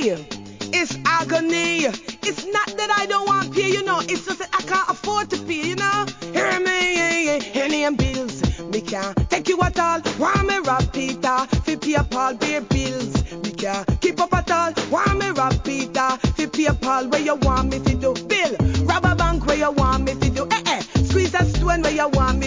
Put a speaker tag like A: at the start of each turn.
A: me, it's agony. It's not that I don't want pay, it's just that I can't afford to pay, Hear me, any bills, me can't take you at all. Want me rob Peter, fi pay up all beer bills. Me can't keep up at all. Want me rob Peter, fi pay up all where you want me to do. Bill, rob a bank where you want me to do. Squeeze a stone where you want me